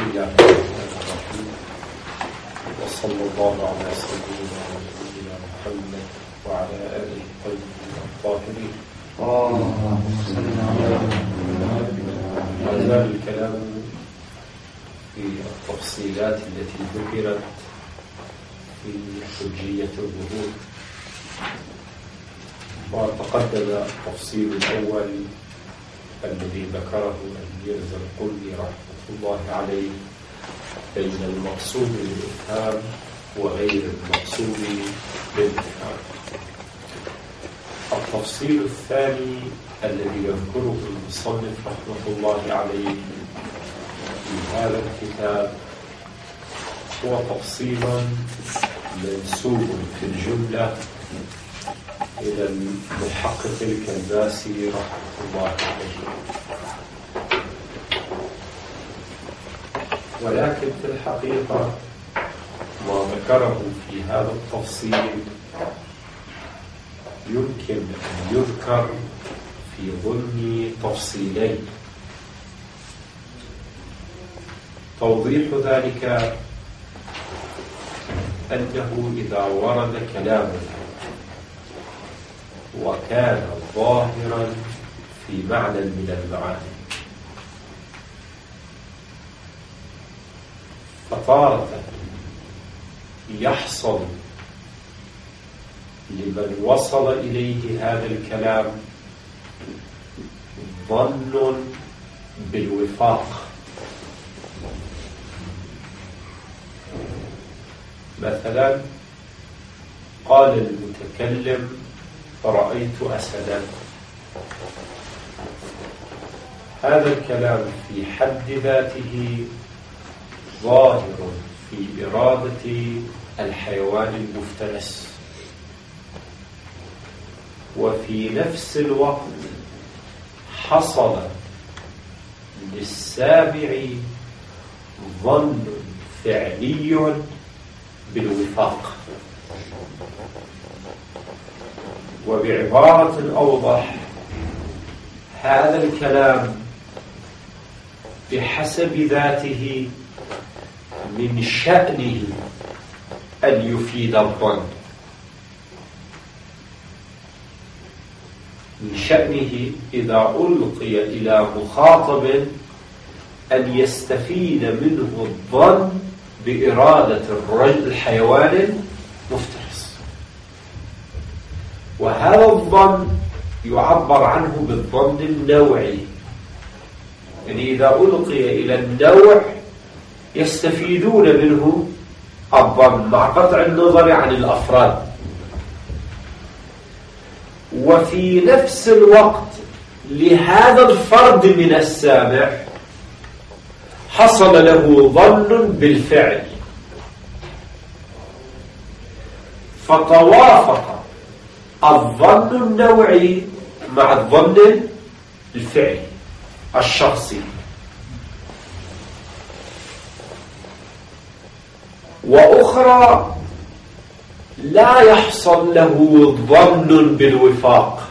الله الرحمن الرحيم. وصلى الله على سيدنا ونبينا محمد وعلى آله الطيبين الطاهرين. ما زال الكلام في التفصيلات التي ذكرت في حجية الظهور، وتقدم التفصيل الأول الذي ذكره الميرزا القلي رحمة الله عليه بين المقصود بالإفهام وغير المقصود بالإفهام. التفصيل الثاني الذي يذكره المصنف رحمة الله عليه في هذا الكتاب هو تفصيل منسوب في الجملة إلى المحقق الكلباسي رحمة الله عليه، ولكن في الحقيقة ما ذكره في هذا التفصيل يمكن أن يذكر في ضمن تفصيلين. توضيح ذلك أنه إذا ورد كلام وكان ظاهرا في معنى من المعاني، فتارة يحصل لمن وصل إليه هذا الكلام ظن بالوفاق. مثلا قال المتكلم فرأيت أسدا، هذا الكلام في حد ذاته ظاهر في إرادة الحيوان المفترس، وفي نفس الوقت حصل للسامع ظن فعلي بالوفاق. وبعبارة أوضح، هذا الكلام بحسب ذاته من شأنه أن يفيد الظن، من شأنه إذا ألقي إلى مخاطب أن يستفيد منه الظن بإرادة الحيوان المفترس، وهذا الظن يعبر عنه بالظن النوعي، يعني إذا ألقي إلى النوع يستفيدون منه الظن مع قطع النظر عن الأفراد. وفي نفس الوقت لهذا الفرد من السامع حصل له ظن بالفعل، فتوافق الظن النوعي مع الظن الفعلي الشخصي. وأخرى لا يحصل له ظن بالوفاق،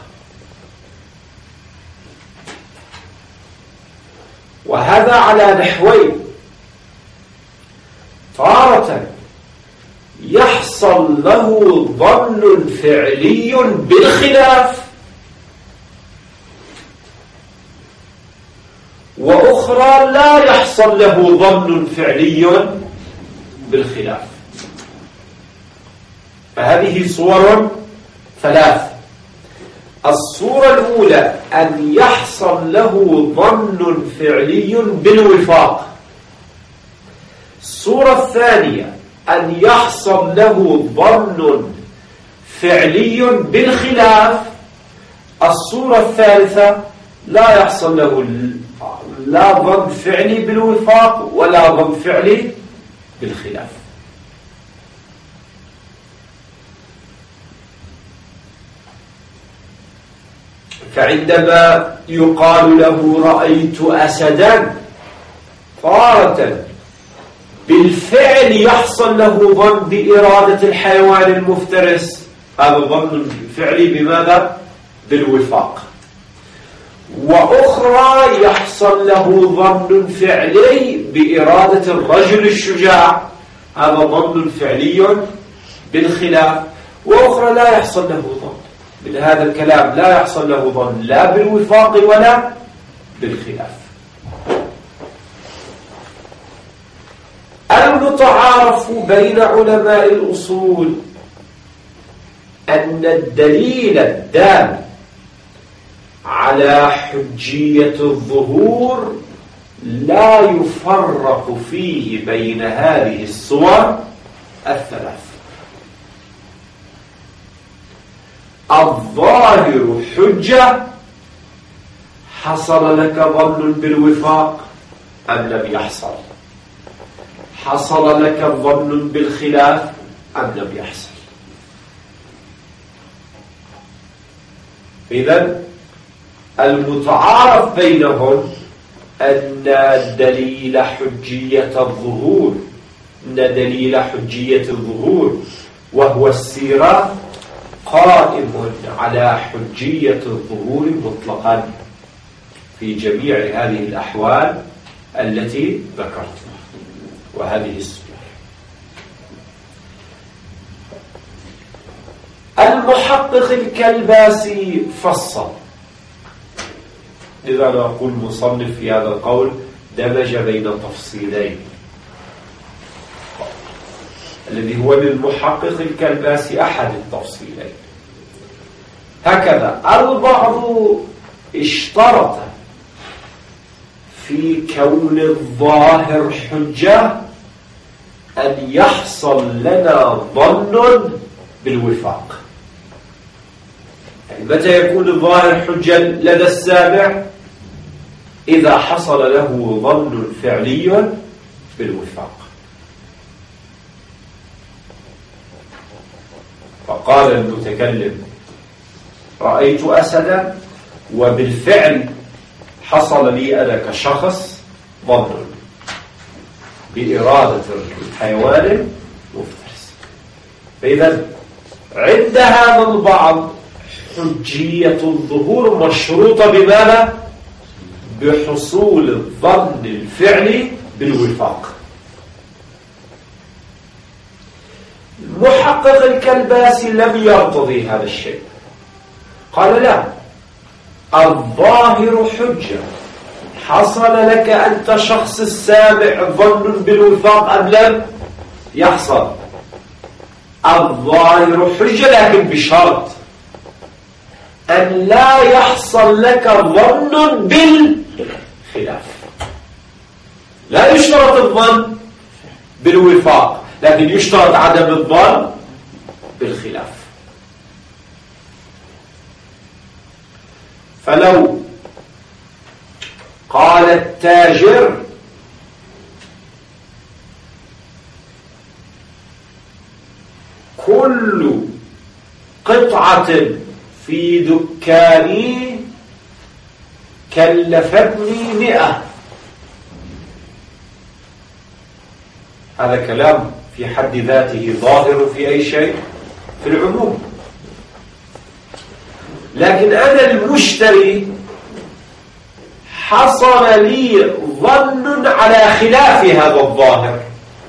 وهذا على نحوين: تارة يحصل له ظن فعلي بالخلاف، وأخرى لا يحصل له ظن فعلي بالخلاف. فهذه صور ثلاث: الصورة الأولى أن يحصل له ظن فعلي بالوفاق، الصورة الثانية أن يحصل له ظن فعلي بالخلاف، الصورة الثالثة لا يحصل له لا ظن فعلي بالوفاق ولا ظن فعلي بالخلاف. فعندما يقال له رأيت أسدا، تارة بالفعل يحصل له ظن بإرادة الحيوان المفترس، هذا ظن فعلي بماذا؟ بالوفاق. وأخرى يحصل له ظن فعلي بإرادة الرجل الشجاع، هذا ظن فعلي بالخلاف، وأخرى لا يحصل له ظن من هذا الكلام، لا يحصل له ظن لا بالوفاق ولا بالخلاف. المتعارف بين علماء الأصول أن الدليل الدال على حجية الظهور لا يفرق فيه بين هذه الصور الثلاث. الظاهر حجة، حصل لك ظن بالوفاق أم لم يحصل؟ حصل لك ظن بالخلاف أم لم يحصل؟ إذن المتعارف بينهم أن دليل حجية الظهور، أن دليل حجية الظهور وهو السيرة قائم على حجية الظهور مطلقا في جميع هذه الأحوال التي ذكرتها وهذه الصور. المحقق الكلباسي فصل، لذا نقول مصنف في هذا القول دمج بين تفصيلين، الذي هو للمحقق الكلباسي أحد التفصيلين. هكذا البعض اشترط في كون الظاهر حجة أن يحصل لنا ظن بالوفاق. يعني متى يكون الظاهر حجة لدى السامع؟ إذا حصل له ظن فعلي بالوفاق. فقال المتكلم رأيت أسدا، وبالفعل حصل لي أنا كشخص ظن بإرادة الحيوان المفترس. فإذا عند هذا البعض حجية الظهور مشروطة بماذا؟ بحصول الظن الفعلي بالوفاق. المحقق الكلباسي لم يرتضي هذا الشيء، قال لا، الظاهر حجة، حصل لك أنت شخص السامع ظن بالوفاق أم لم يحصل؟ الظاهر حجة، لكن بشرط أن لا يحصل لك ظن بالخلاف. لا يشترط الظن بالوفاق، لكن يشترط عدم الظن بالخلاف. فلو قال التاجر كل قطعة في دكاني كلفتني 100، هذا كلام في حد ذاته ظاهر في أي شيء في العموم، لكن أنا المشتري حصل لي ظن على خلاف هذا الظاهر.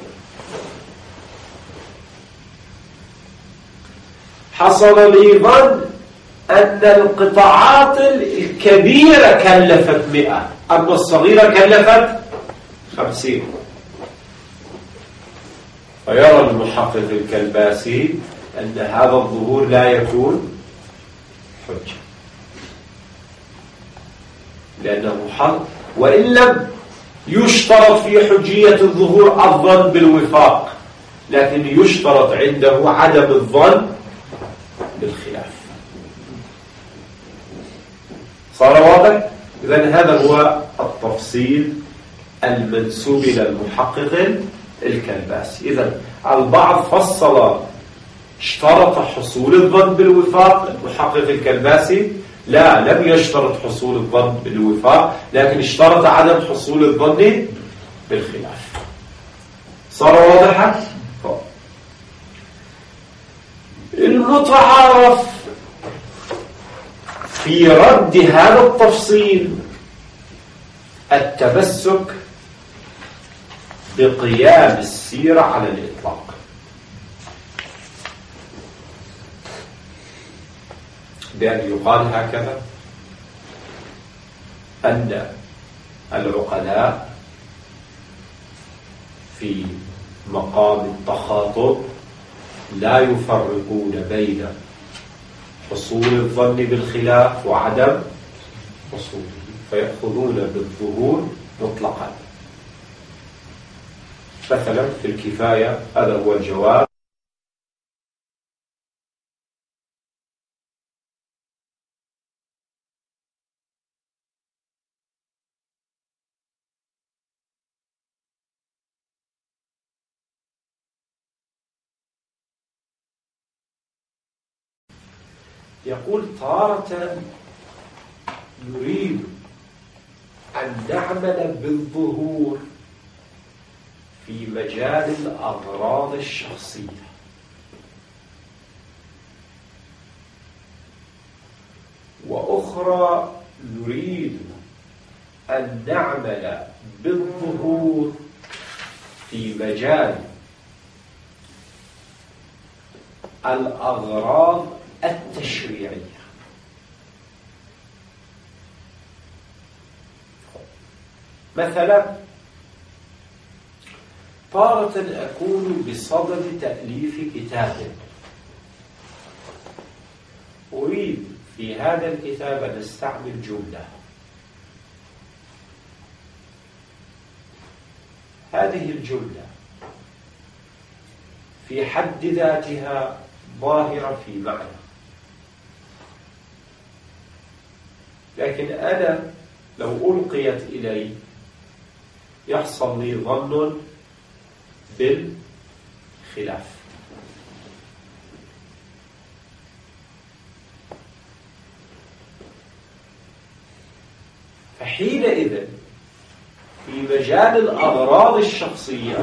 حصل لي ظن أن القطاعات الكبيرة كلفت 100، أما الصغيرة كلفت 50. فيرى المحقق الكلباسي أن هذا الظهور لا يكون حجة، لأنه حق، وإن لم يشترط في حجية الظهور الظن بالوفاق، لكن يشترط عنده عدم الظن بالخلاف. صار واضح؟ إذن هذا هو التفصيل المنسوب إلى المحقق الكلباسي. إذن البعض فصل اشترط حصول الظن بالوفاق، المحقق الكلباسي لا، لم يشترط حصول الظن بالوفاق، لكن اشترط عدم حصول الظن بالخلاف. صار واضحا؟ المتعارف في رد هذا التفصيل التمسك بقيام السيرة على الإطلاق، بأن يقال هكذا أن العقلاء في مقام التخاطب لا يفرقون بين حصول الظن بالخلاف وعدم حصوله، فيأخذون بالظهور مطلقا. مثلا في الكفاية هذا هو الجواب: يقول تارة نريد أن نعمل بالظهور في مجال الأغراض الشخصية، وأخرى نريد أن نعمل بالظهور في مجال الأغراض التشريعية. مثلا تارة أكون بصدد تأليف كتاب، أريد في هذا الكتاب أن أستعمل جملة، هذه الجملة في حد ذاتها ظاهرة في معنى، لكن أنا لو ألقيت إلي يحصل لي ظن بالخلاف. فحينئذ في مجال الأغراض الشخصية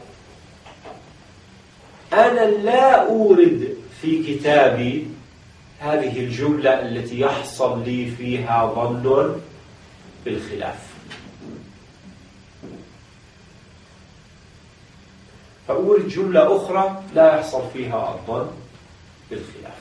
أنا لا أورد في كتابي هذه الجملة التي يحصل لي فيها ظن بالخلاف، فأورد جملة أخرى لا يحصل فيها الظن بالخلاف.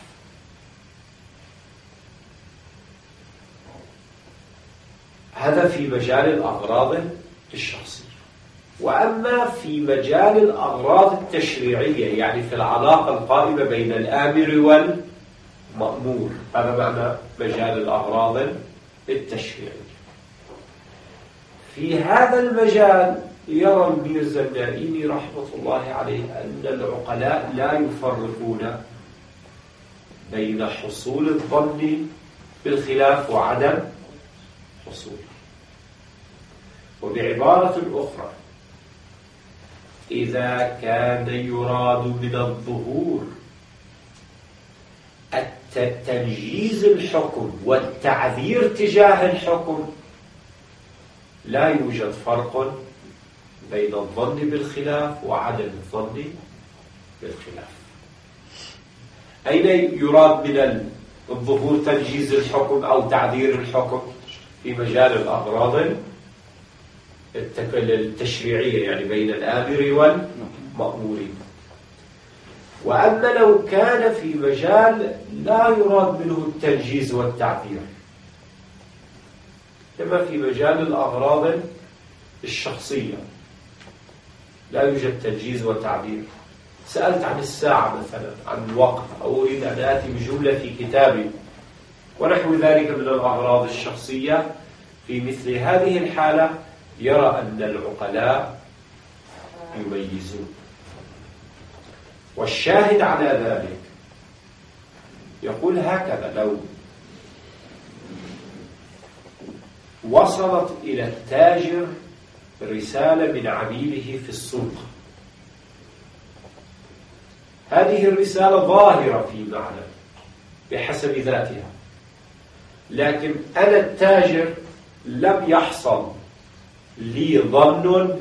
هذا في مجال الأغراض الشخصية. وأما في مجال الأغراض التشريعية، يعني في العلاقة القائمة بين الآمر والمأمور، هذا معنى مجال الأغراض التشريعية. في هذا المجال يرى الميرزا النائمي رحمة الله عليه أن العقلاء لا يفرقون بين حصول الظن بالخلاف وعدم حصوله. وبعبارة أخرى، إذا كان يراد من الظهور تنجيز الحكم والتعذير تجاه الحكم، لا يوجد فرق بين الظن بالخلاف وعدم الظن بالخلاف. أين يراد من الظهور تنجيز الحكم أو تعذير الحكم؟ في مجال الأغراض التشريعية، يعني بين الآمر والمأمور. وأما لو كان في مجال لا يراد منه التنجيز والتعذير، كما في مجال الأغراض الشخصية لا يوجد تنجيز وتعبير. سألت عن الساعة مثلا، عن الوقت، أو أريد أن آتي بجملة في كتابي ونحو ذلك من الأغراض الشخصية، في مثل هذه الحالة يرى أن العقلاء يميزون. والشاهد على ذلك يقول هكذا: لو وصلت إلى التاجر رسالة من عميله في السوق، هذه الرسالة ظاهرة في معنى بحسب ذاتها، لكن أنا التاجر لم يحصل لي ظن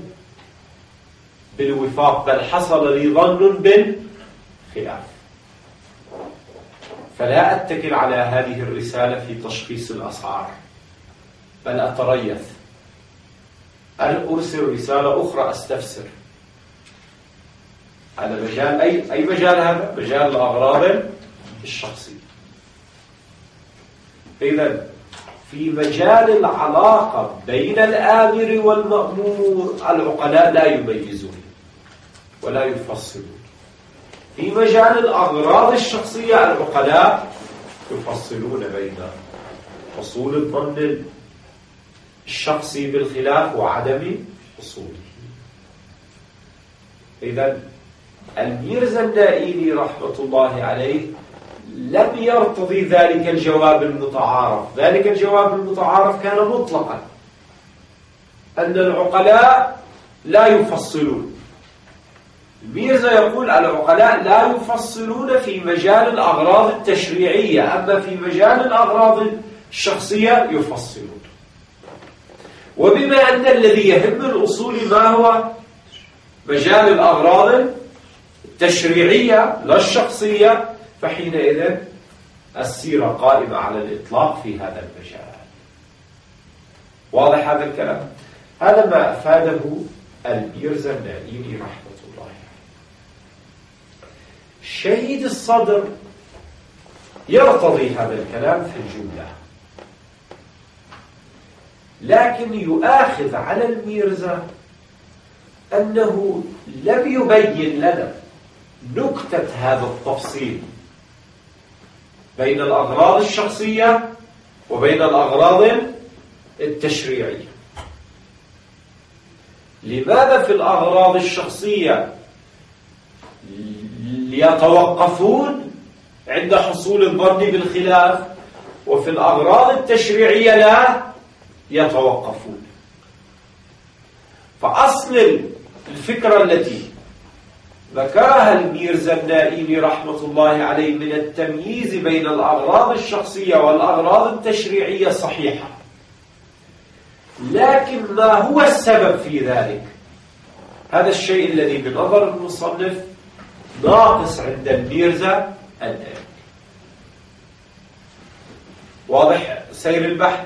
بالوفاق، بل حصل لي ظن بالخلاف. فلا أتكل على هذه الرسالة في تشخيص الأسعار، بل أتريث أن أرسل رسالة أخرى أستفسر على مجال أي مجال هذا؟ مجال الأغراض الشخصية. إذن في مجال العلاقة بين الآمر والمأمور العقلاء لا يميزون ولا يفصلون. في مجال الأغراض الشخصية العقلاء يفصلون بين حصول الظن الشخصي بالخلاف وعدم حصوله. إذن الميرزا النائيني رحمة الله عليه لم يرتضي ذلك الجواب المتعارف. ذلك الجواب المتعارف كان مطلقا، أن العقلاء لا يفصلون. الميرزا يقول العقلاء لا يفصلون في مجال الأغراض التشريعية، أما في مجال الأغراض الشخصية يفصلون. وبما أن الذي يهم الأصول ما هو مجال الأغراض التشريعية لا الشخصية، فحينئذ السيرة قائمة على الإطلاق في هذا المجال. واضح هذا الكلام؟ هذا ما أفاده الميرزا النائيني رحمة الله عليه. شهيد الصدر يرتضي هذا الكلام في الجملة، لكن يؤاخذ على الميرزا أنه لم يبين لنا نكتة هذا التفصيل بين الأغراض الشخصية وبين الأغراض التشريعية. لماذا في الأغراض الشخصية يتوقفون عند حصول الظن بالخلاف، وفي الأغراض التشريعية لا يتوقفون؟ فأصل الفكرة التي ذكرها الميرزا النائيني رحمة الله عليه من التمييز بين الأغراض الشخصية والأغراض التشريعية صحيحة، لكن ما هو السبب في ذلك؟ هذا الشيء الذي بنظر المصنف ناقص عند الميرزا النائيني. واضح سير البحث؟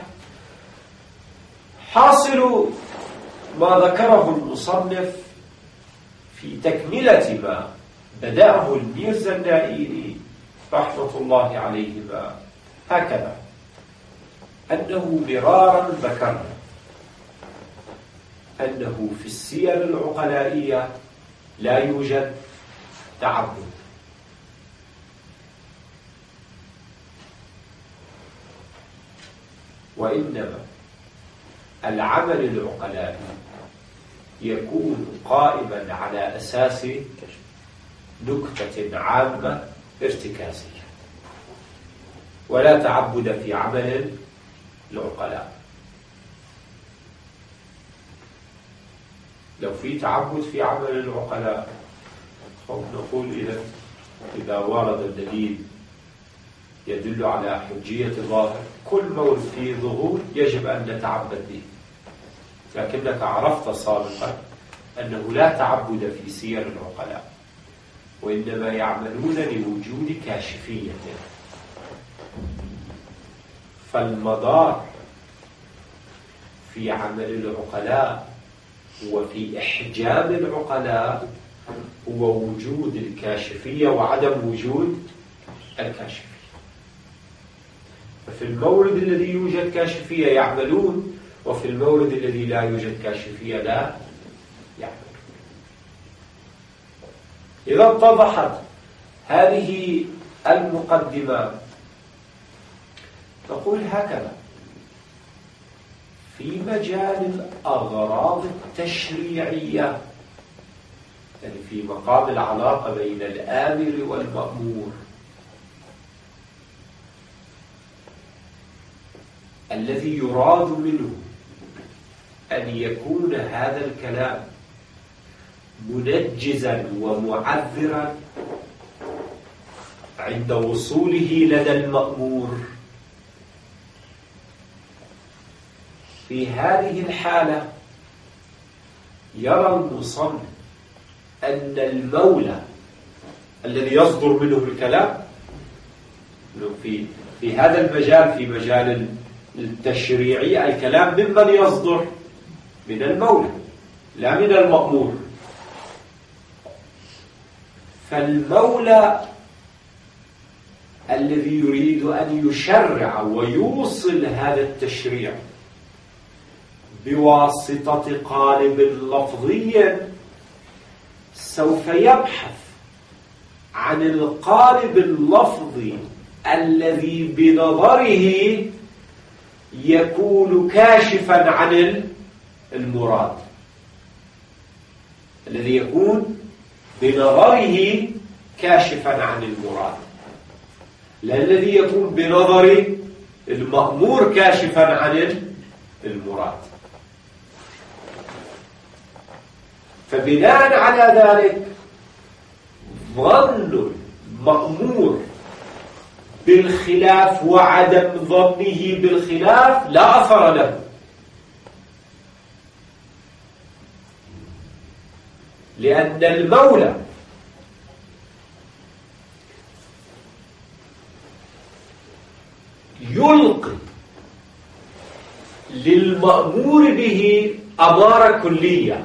حاصل ما ذكره المصنف في تكملة ما بدأه الميرزا النائيني رحمة الله عليهما هكذا: أنه مرارا ذكرنا أنه في السير العقلائية لا يوجد تعبد، وإنما العمل العقلائي يكون قائما على أساس نكتة عامة ارتكازية، ولا تعبد في عمل العقلاء. لو في تعبد في عمل العقلاء نقول إذا ورد الدليل يدل على حجية الظاهر، كل مورد فيه ظهور يجب أن نتعبد به. لكنك عرفت سابقا أنه لا تعبد في سير العقلاء، وإنما يعملون لوجود كاشفية. فالمدار في عمل العقلاء وفي إحجام العقلاء هو وجود الكاشفية وعدم وجود الكاشفية. ففي المورد الذي يوجد كاشفية يعملون، وفي المورد الذي لا يوجد كاشفية لا يعملون. إذا اتضحت هذه المقدمة نقول هكذا: في مجال الأغراض التشريعية، يعني في مقام العلاقة بين الآمر والمأمور، الذي يراد منه أن يكون هذا الكلام منجزا ومعذرا عند وصوله لدى المأمور. في هذه الحالة يرى المصنف أن المولى الذي يصدر منه الكلام في هذا المجال، في مجال التشريعي، الكلام ممن يصدر؟ من المولى لا من المأمور. فالمولى الذي يريد أن يشرع ويوصل هذا التشريع بواسطة قالب لفظي سوف يبحث عن القالب اللفظي الذي بنظره يكون كاشفا عن المراد، الذي يكون بنظره كاشفا عن المراد، لا الذي يكون بنظر المأمور كاشفا عن المراد. فبناء على ذلك ظن المأمور بالخلاف وعدم ظنه بالخلاف لا أثر له، لأن المولى يلقي للمأمور به أمارة كلية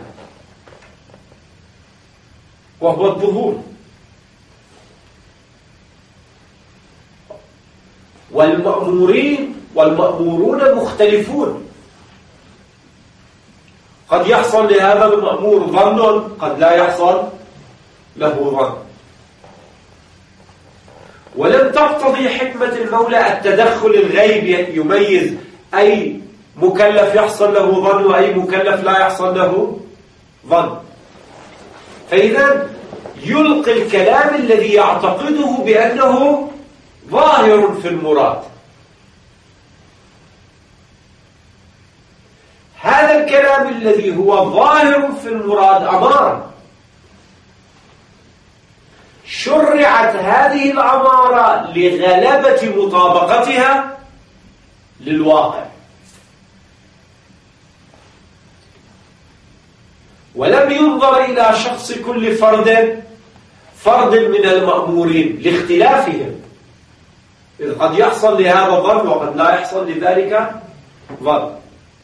وهو الظهور، والمأمورون مختلفون، قد يحصل لهذا المأمور ظن، قد لا يحصل له ظن. ولم تقتضي حكمة المولى التدخل الغيبي يميز أي مكلف يحصل له ظن وأي مكلف لا يحصل له ظن. فإذا يلقي الكلام الذي يعتقده بأنه ظاهر في المراد. هذا الكلام الذي هو ظاهر في المراد أمارة، شرعت هذه الأمارة لغلبة مطابقتها للواقع، ولم ينظر إلى شخص كل فرد من المأمورين لاختلافهم، إذ قد يحصل لهذا ظن وقد لا يحصل لذلك ظن.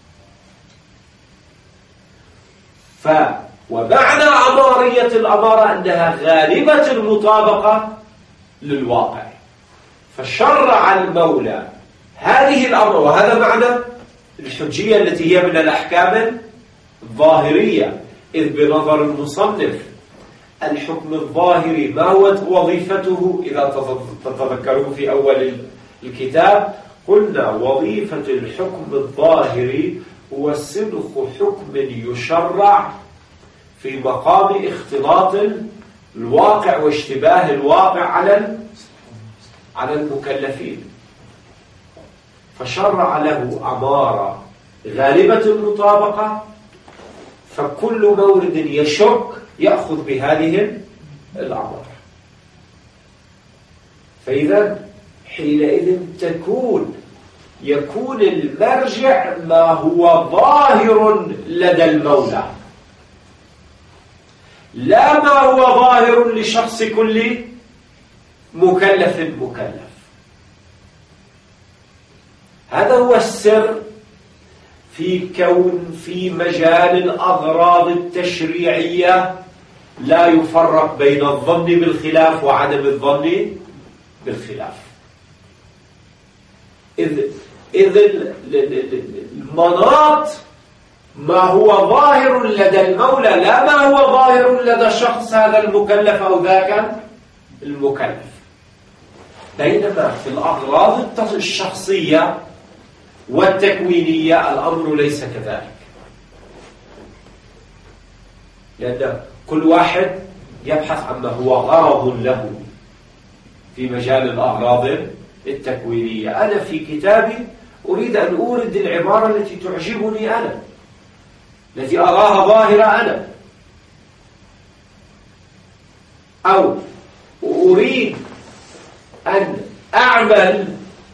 ومعنى أمارية الأمارة أنها غالبة المطابقة للواقع، فشرع المولى هذه الأمر. وهذا معنى الحجية التي هي من الأحكام الظاهرية، إذ بنظر المصنف الحكم الظاهري ما هو وظيفته؟ إذا تتذكرون في أول الكتاب قلنا وظيفة الحكم الظاهري هو سلخ حكم يشرع في مقام اختلاط الواقع واشتباه الواقع على المكلفين، فشرع له أمارة غالبة المطابقة، فكل مورد يشك يأخذ بهذه الأمارة. فإذا حينئذ يكون المرجع ما هو ظاهر لدى المولى، لا ما هو ظاهر لشخص كل مكلف. هذا هو السر في كون في مجال الأغراض التشريعية لا يفرق بين الظن بالخلاف وعدم الظن بالخلاف، إذ المناط ما هو ظاهر لدى المولى لا ما هو ظاهر لدى شخص هذا المكلف أو ذاك المكلف. بينما في الأغراض الشخصية والتكوينية الأمر ليس كذلك، لأن كل واحد يبحث عما هو غرض له في مجال الأغراض التكوينية. أنا في كتابي أريد أن أورد العبارة التي تعجبني أنا، التي أراها ظاهرة أنا، أو أريد أن أعمل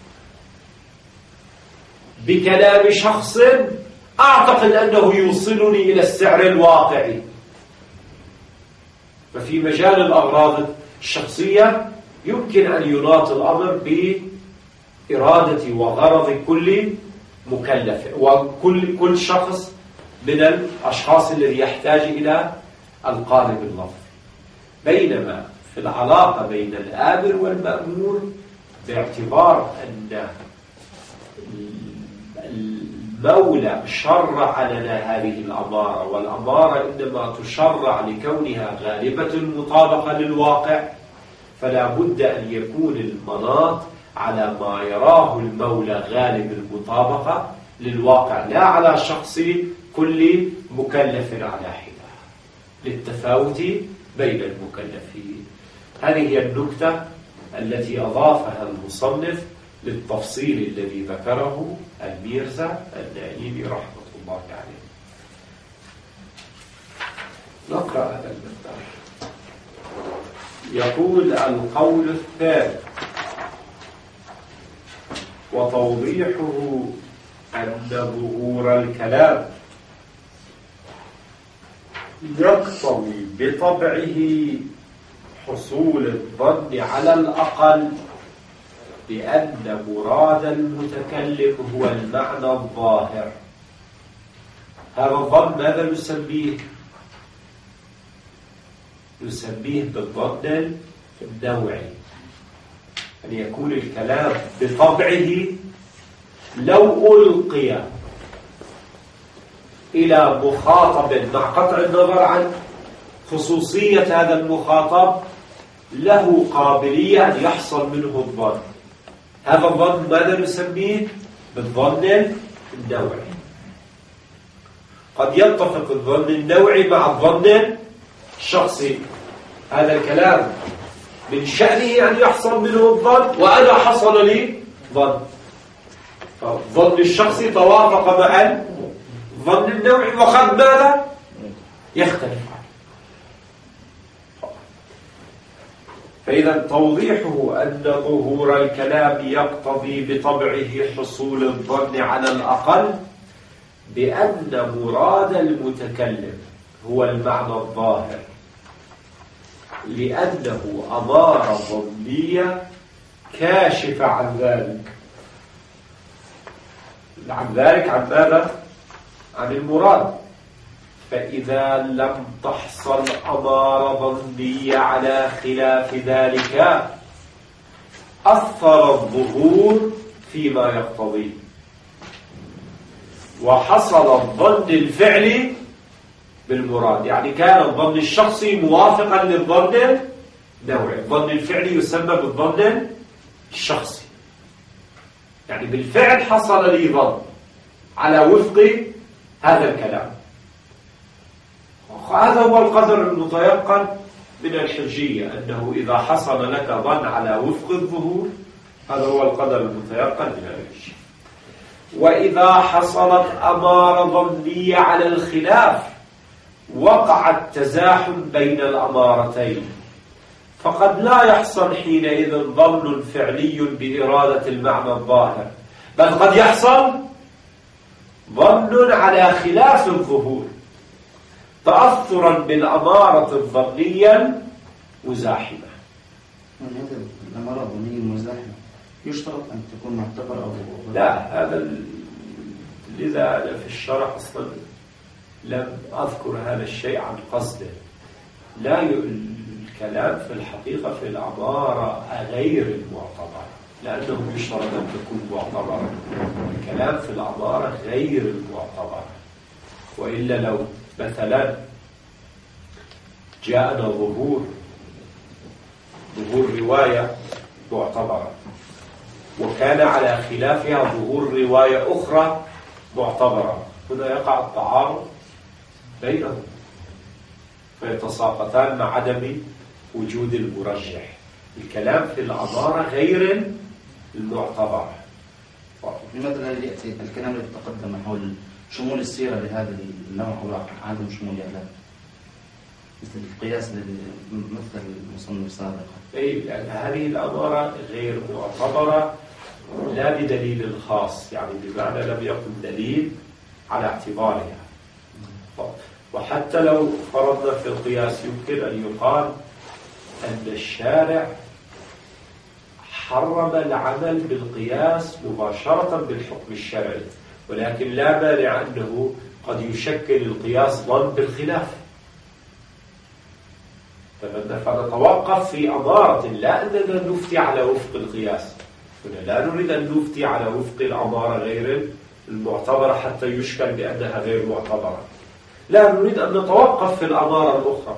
بكلام شخص أعتقد أنه يوصلني إلى السعر الواقعي. ففي مجال الأغراض الشخصية يمكن أن يناط الأمر بإرادة وغرض كل مكلف وكل شخص من الأشخاص الذي يحتاج إلى القالب اللفظي. بينما في العلاقة بين الآمر والمأمور، باعتبار أن المولى شرع لنا هذه الأمارة، والأمارة إنما تشرع لكونها غالبة المطابقة للواقع، فلا بد أن يكون المناط على ما يراه المولى غالب المطابقة للواقع، لا على شخص كل مكلف على حدة، للتفاوت بين المكلفين. هذه هي النكتة التي أضافها المصنف للتفصيل الذي ذكره الميرزا النائبي رحمة الله عليه. نقرأ هذا المثال. يقول: القول الثالث: وتوضيحه أن ظهور الكلام يقتضي بطبعه حصول الظن على الأقل بأن مراد المتكلم هو المعنى الظاهر. هذا الظن ماذا نسميه؟ نسميه بالظن النوعي، أن يكون الكلام بطبعه لو ألقي إلى مخاطب مع قطع النظر عن خصوصية هذا المخاطب له قابلية أن يحصل منه الظن. هذا الظن ماذا نسميه؟ بالظن النوعي. قد يتفق الظن النوعي مع الظن الشخصي. هذا الكلام من شأنه أن يحصل منه الظن، وأنا حصل لي ظن، فالظن الشخصي توافق مع الظن النوعي، وقد ماذا؟ يختلف. فإذا توضيحه أن ظهور الكلام يقتضي بطبعه حصول الظن على الأقل بأن مراد المتكلم هو المعنى الظاهر، لأنه أمارة ظنية كاشفة عن ذلك. عن ماذا؟ عن المراد. فإذا لم تحصل أمارة ظنية على خلاف ذلك أثر الظهور فيما يقتضيه، وحصل الظن الفعلي بالمراد. يعني كان الظن الشخصي موافقا للظن النوعي. الظن الفعلي يسمى بالظن الشخصي، يعني بالفعل حصل لي ظن على وفق هذا الكلام. هذا هو القدر المتيقن من الحجية، أنه إذا حصل لك ظن على وفق الظهور هذا هو القدر المتيقن من الحجية. وإذا حصلت أمارة ظنية على الخلاف وقع التزاحم بين الأمارتين، فقد لا يحصل حينئذ ظن فعلي بإرادة المعنى الظاهر، بل قد يحصل ظن على خلاف الظهور تأثرا بالأمارة الظنية المزاحمة. هذا الأمارة الظنية المزاحمة يشترط أن تكون معتبرة أو لا، هذا لذا أنا في الشرح أصلا لم أذكر هذا الشيء عن قصده. لا الكلام في الحقيقة في العبارة غير المعتبرة، لأنه يشترط أن تكون معتبرة. الكلام في العبارة غير المعتبرة، وإلا لو مثلا جاءنا ظهور رواية معتبرة وكان على خلافها ظهور رواية أخرى معتبرة، هنا يقع التعارض بينهم فيتساقطان مع عدم وجود المرجح. الكلام في العبارة غير المعتبرة. لماذا لا يأتي الكلام الذي تقدم حول شمول السيرة لهذا النوع أو عدم شمولها له، مثل القياس مثل المصنف سابقا؟ لأن هذه العبارة غير معتبرة لا بدليل خاص، يعني بمعنى لم يكن دليل على اعتبارها. وحتى لو فرضنا في القياس يمكن أن يقال أن الشارع حرم العمل بالقياس مباشرة بالحكم الشرعي، ولكن لا مانع أنه قد يشكل القياس ظن بالخلاف. فنتوقف في أمارة، لا أننا نفتي على وفق القياس، لا نريد أن نفتي على وفق الأمارة غير المعتبرة حتى يشكل بأنها غير معتبرة، لا نريد أن نتوقف في الأمارة الأخرى.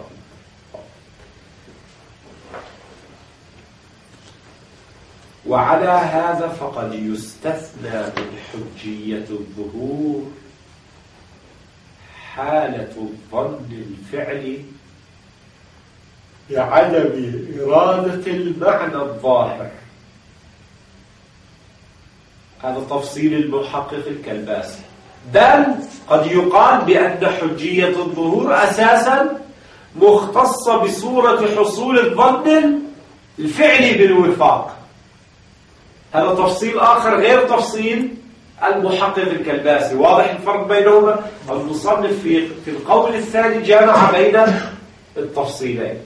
وعلى هذا فقد يستثنى من حجية الظهور حالة الظن الفعلي بعدم إرادة المعنى الظاهر. هذا تفصيل المحقق الكلباسي. بل قد يقال بأن حجية الظهور أساسا مختصة بصورة حصول الظن الفعلي بالوفاق. هذا تفصيل آخر غير تفصيل المحقق الكلباسي. واضح الفرق بينهما؟ المصنف في القول الثاني جمع بين التفصيلين.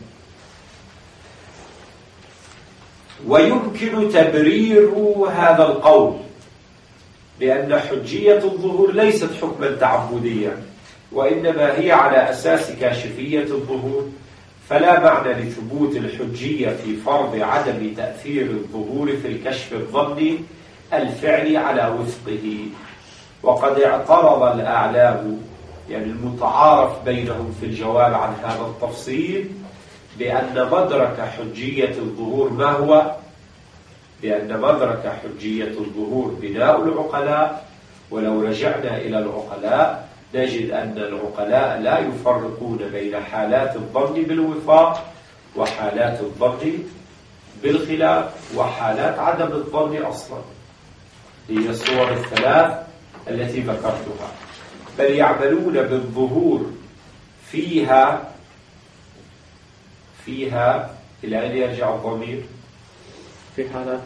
ويمكن تبرير هذا القول بأن حجية الظهور ليست حكما تعبديا، وإنما هي على أساس كاشفية الظهور، فلا معنى لثبوت الحجية في فرض عدم تأثير الظهور في الكشف الظني الفعلي على وفقه. وقد اعترض الأعلام، يعني المتعارف بينهم في الجواب عن هذا التفصيل، بأن مدرك حجية الظهور ما هو؟ بأن مدرك حجية الظهور بناء العقلاء. ولو رجعنا إلى العقلاء نجد أن العقلاء لا يفرقون بين حالات الظن بالوفاق وحالات الظن بالخلاف وحالات عدم الظن أصلا، هي الصور الثلاث التي ذكرتها. بل يعملون بالظهور فيها إلى أن يرجع الضمير في حالات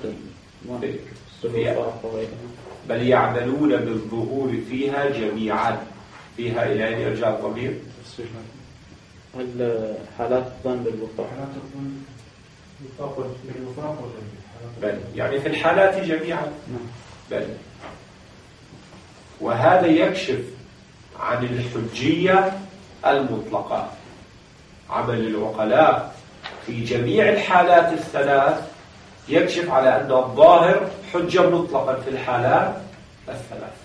بل يعملون بالظهور فيها جميعا. فيها إلى أن يرجع الضمير. هل حالات الظن بالوفاق؟ بل يعني في الحالات جميعا. بل وهذا يكشف عن الحجية المطلقة. عمل العقلاء في جميع الحالات الثلاث يكشف على أن الظاهر حجة مطلقا في الحالات الثلاث.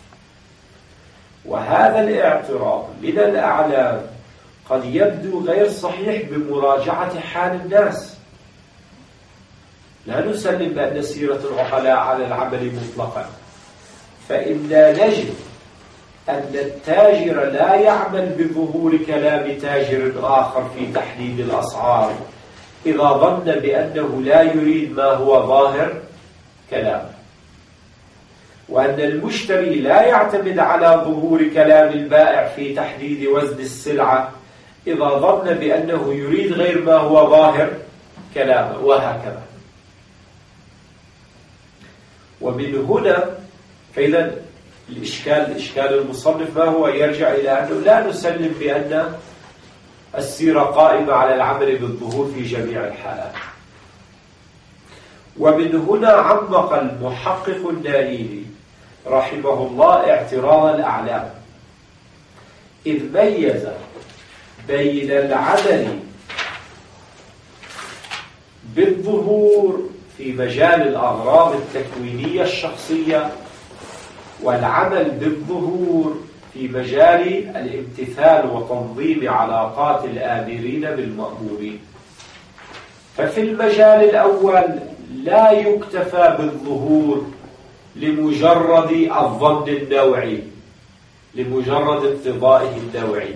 وهذا الاعتراض من الأعلام قد يبدو غير صحيح بمراجعة حال الناس. لا نسلم بأن سيرة العقلاء على العمل مطلقا، فإنا نجد أن التاجر لا يعمل بظهور كلام تاجر آخر في تحديد الأسعار إذا ظن بأنه لا يريد ما هو ظاهر كلامه، وأن المشتري لا يعتمد على ظهور كلام البائع في تحديد وزن السلعة إذا ظن بأنه يريد غير ما هو ظاهر كلامه، وهكذا. ومن هنا فإذا الإشكال المصنف ما هو؟ يرجع إلى أنه لا نسلم بأن السيرة قائمة على العمل بالظهور في جميع الحالات. ومن هنا عمق المحقق النائلي رحمه الله اعتراض الأعلام، إذ ميز بين العمل بالظهور في مجال الأغراض التكوينية الشخصية والعمل بالظهور في مجال الامتثال وتنظيم علاقات الآمرين بالمأمورين. ففي المجال الأول لا يكتفى بالظهور لمجرد الظن النوعي، لمجرد اقتضائه النوعي،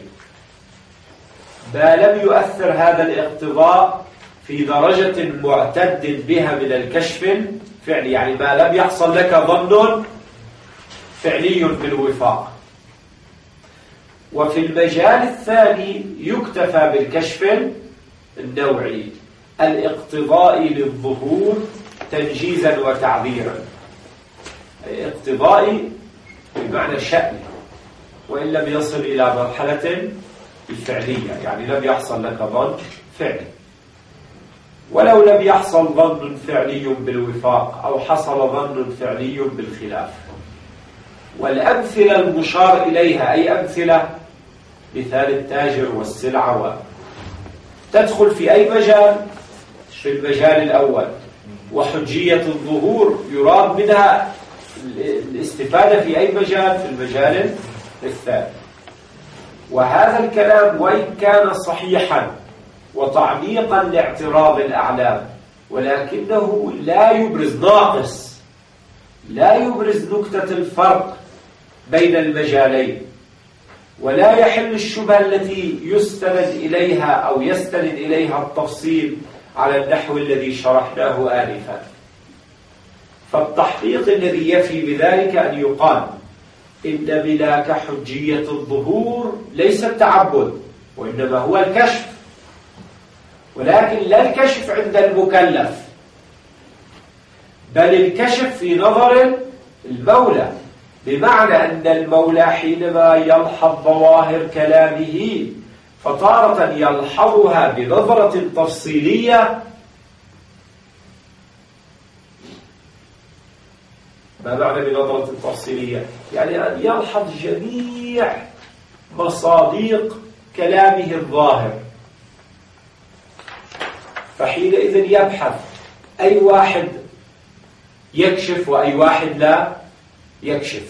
ما لم يؤثر هذا الاقتضاء في درجة معتد بها من الكشف الفعلي، يعني ما لم يحصل لك ظن فعلي بالوفاق. وفي المجال الثاني يكتفى بالكشف النوعي الاقتضائي للظهور تنجيزا وتعبيرا، اقتضائي بمعنى شأن، وإن لم يصل إلى مرحلة الفعلية، يعني لم يحصل لك ظن فعلي. ولو لم يحصل ظن فعلي بالوفاق أو حصل ظن فعلي بالخلاف. والأمثلة المشار إليها أي أمثلة؟ مثال التاجر والسلعة تدخل في أي مجال؟ في المجال الأول. وحجية الظهور يراد منها الاستفادة في أي مجال؟ في المجال الثاني. وهذا الكلام وإن كان صحيحا وتعميقا لاعتراض الأعلام، ولكنه لا يبرز ناقص، لا يبرز نكتة الفرق بين المجالين، ولا يحل الشبهة التي يستند إليها أو يستند إليها التفصيل على النحو الذي شرحناه آنفا. فالتحقيق الذي يفي بذلك أن يقال إن ملاك حجية الظهور ليس التعبد، وإنما هو الكشف، ولكن لا الكشف عند المكلف، بل الكشف في نظر المولى، بمعنى أن المولى حينما يلحظ ظواهر كلامه فتارة يلحظها بنظرة تفصيلية. ما معنى بنظرة تفصيلية؟ يعني أن يلحظ جميع مصادق كلامه الظاهر، فحينئذ يبحث أي واحد يكشف وأي واحد لا يكشف،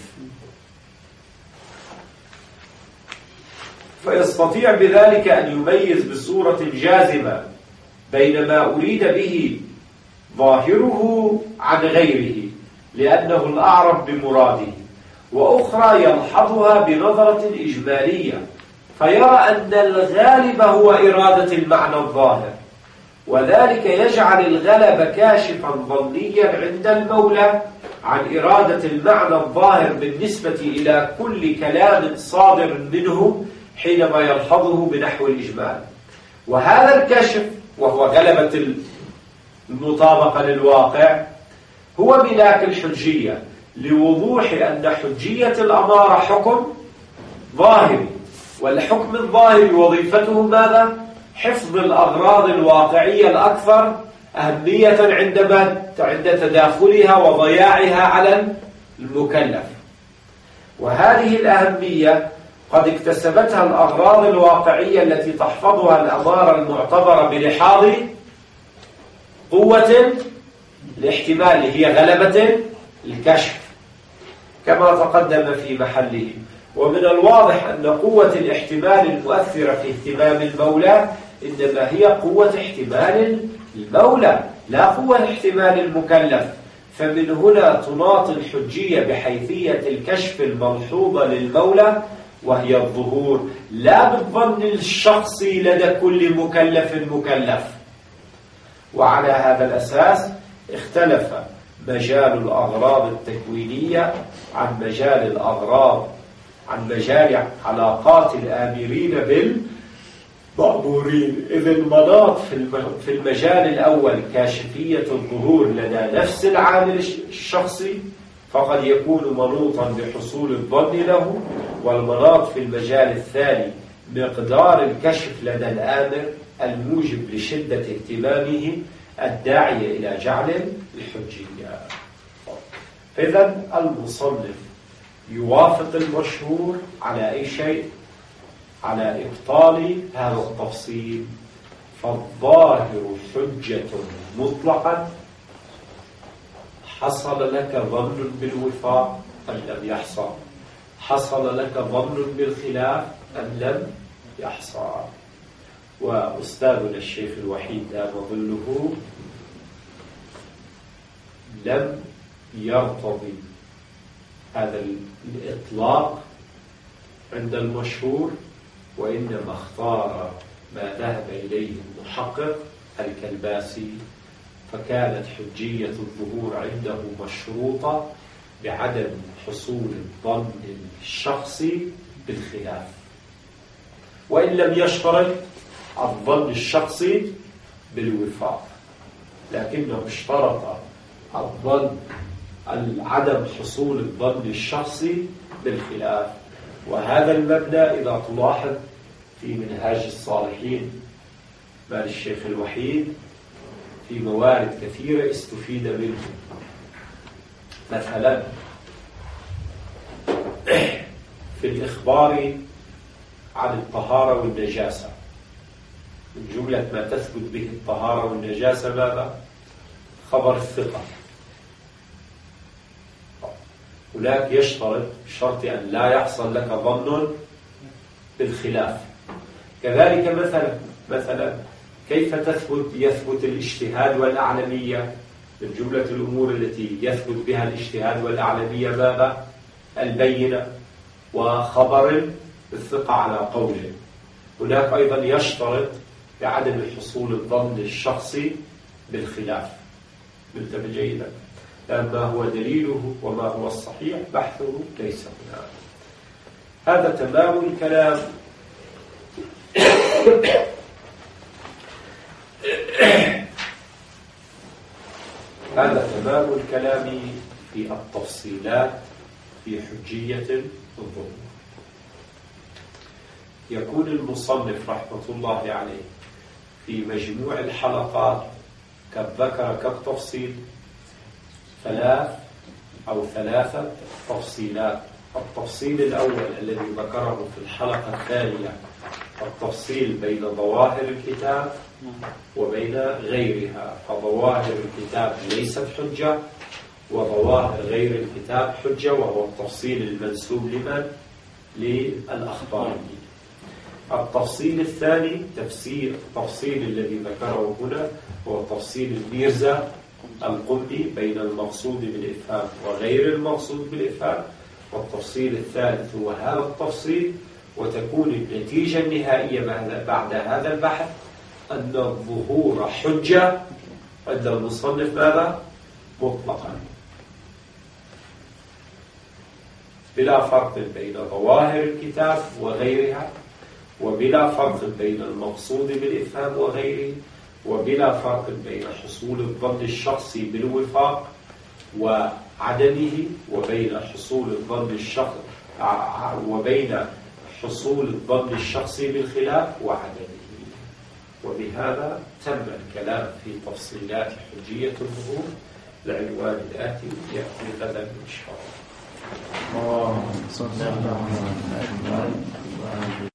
فيستطيع بذلك أن يميز بصورة جازمة بين ما أريد به ظاهره عن غيره لأنه الأعرف بمراده، وأخرى يلحظها بنظرة إجمالية فيرى أن الغالب هو إرادة المعنى الظاهر، وذلك يجعل الغلب كاشفا ظنيا عند المولى عن إرادة المعنى الظاهر بالنسبة إلى كل كلام صادر منه حينما يلحظه بنحو الإجمال. وهذا الكشف وهو غلبة المطابقة للواقع هو ملاك الحجية، لوضوح أن حجية الأمارة حكم ظاهري، والحكم الظاهري وظيفته ماذا؟ حفظ الأغراض الواقعية الأكثر أهمية عند تداخلها وضياعها على المكلف. وهذه الأهمية قد اكتسبتها الأغراض الواقعية التي تحفظها الأمارة المعتبرة بلحاظ قوة الاحتمال، هي غلبة الكشف كما تقدم في محله. ومن الواضح أن قوة الاحتمال المؤثرة في اهتمام المولى إنما هي قوة احتمال المولى لا قوة احتمال المكلف. فمن هنا تناط الحجية بحيثية الكشف الملحوظة للمولى، وهي الظهور لا بالظن الشخصي لدى كل مكلف. وعلى هذا الأساس اختلف مجال الأغراض التكوينية عن مجال علاقات الآمرين بالمأمورين، إذ المناط في المجال الأول كاشفية الظهور لدى نفس العامل الشخصي فقد يكون منوطا بحصول الظن له، والمناط في المجال الثاني مقدار الكشف لدى الآمر الموجب لشدة اهتمامه الداعية إلى جعل الحجية. فإذا المصنف يوافق المشهور على أي شيء؟ على إبطال هذا التفصيل، فالظاهر حجة مطلقا حصل لك ظن بالوفاق أم لم يحصل، حصل لك ظن بالخلاف أم لم يحصل. وأستاذنا الشيخ الوحيد دام ظله لم يرتضي هذا الإطلاق عند المشهور، وإنما اختار ما ذهب إليه المحقق الكلباسي، فكانت حجية الظهور عنده مشروطة بعدم حصول الظن الشخصي بالخلاف، وإن لم يشترط الظن الشخصي بالوفاق، لكنه اشترط عدم حصول الظن الشخصي بالخلاف. وهذا المبدأ إذا تلاحظ في منهاج الصالحين مال الشيخ الوحيد في موارد كثيرة استفيد منه. مثلا في الإخبار عن الطهارة والنجاسة، من جملة ما تثبت به الطهارة والنجاسة ماذا؟ خبر الثقة. هناك يشترط شرط أن لا يحصل لك ظن بالخلاف. كذلك مثلا كيف يثبت الاجتهاد والأعلمية؟ من جملة الأمور التي يثبت بها الاجتهاد والأعلمية ماذا؟ البينة وخبر الثقة على قوله. هناك أيضا يشترط بعدم حصول الظن الشخصي بالخلاف. انتبه جيدا، لأن ما هو دليله وما هو الصحيح بحثه ليس هنا. هذا تمام الكلام هذا تمام الكلام في التفصيلات في حجية الظهور. يكون المصنف رحمة الله عليه في مجموع الحلقات قد ذكر كم تفصيل؟ 3 أو 3 تفصيلات. التفصيل الأول الذي ذكره في الحلقة الثانية التفصيل بين ظواهر الكتاب وبين غيرها، فظواهر الكتاب ليست حجة وظواهر غير الكتاب حجة، وهو التفصيل المنسوب لمن؟ للأخباريين. التفصيل الثاني التفصيل الذي ذكره هنا هو تفصيل الميرزا القمي بين المقصود بالإفهام وغير المقصود بالإفهام. والتفصيل الثالث هو هذا التفصيل، وتكون النتيجة النهائية بعد هذا البحث أن الظهور حجة عند المصنف ماذا؟ مطلقا، بلا فرق بين ظواهر الكتاب وغيرها، وبلا فرق بين المقصود بالإفهام وغيره، وبلا فرق بين حصول الظن الشخصي بالوفاق وعدمه، وبين حصول الظن الشخصي بالخلاف وعدمه. وبهذا تم الكلام في تفصيلات حجية الظهور. العنوان الآتي يأتي غدا إن شاء الله.